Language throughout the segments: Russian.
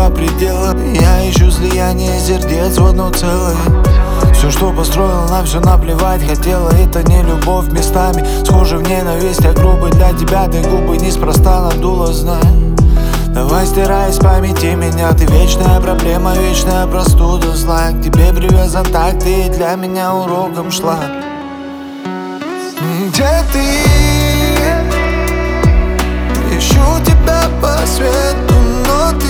нету предела. Я ищу слияние сердец в одно целое. Все, что построил, на все наплевать хотела. Это не любовь местами, схожи в ненависть. А грубо для тебя ты губы неспроста надула, знай. Давай стирай из памяти меня. Ты вечная проблема, вечная простуда злая. К тебе привязан так, ты для меня уроком шла. Где ты? Ищу тебя по свету, но ты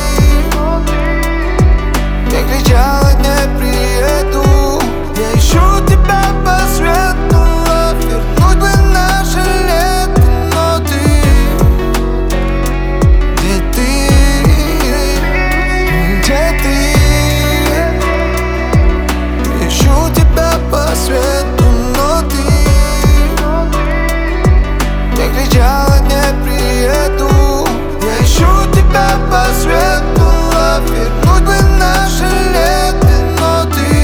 я кричала, не приеду. Я ищу тебя по свету, вернуть бы наше лето, но ты где ты? Ищу тебя по свету, но ты я кричала, не приеду. Я ищу тебя по свету, вернуть бы наше лето, но ты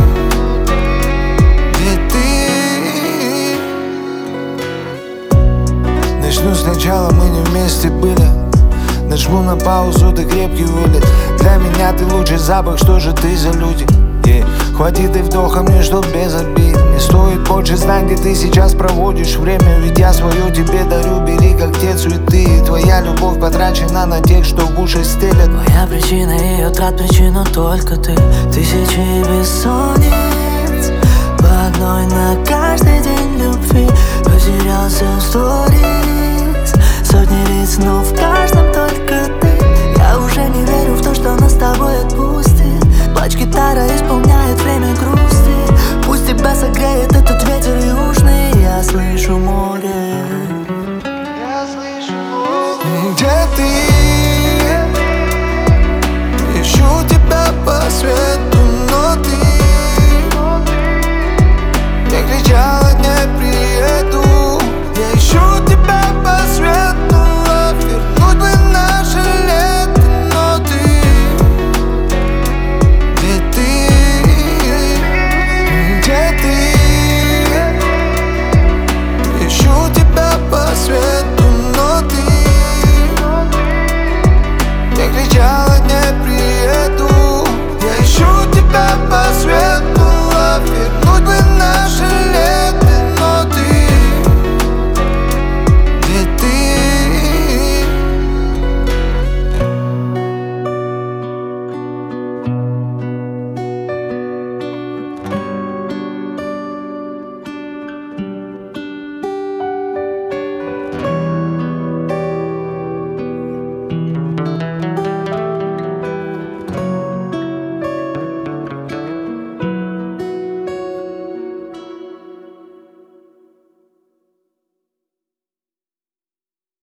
где ты? Начну сначала, мы не вместе были. Нажму на паузу, ты крепкий вылет. Для меня ты лучший запах, что же ты за люди? Хватит и вдоха мне, чтоб без обид. Не стоит больше знать, где ты сейчас проводишь время. Ведь я свое тебе дарю, бери как те цветы. Твоя любовь потрачена на тех, что в уши стелят. Моя причина ее трат, причину только ты. Тысячи бессонниц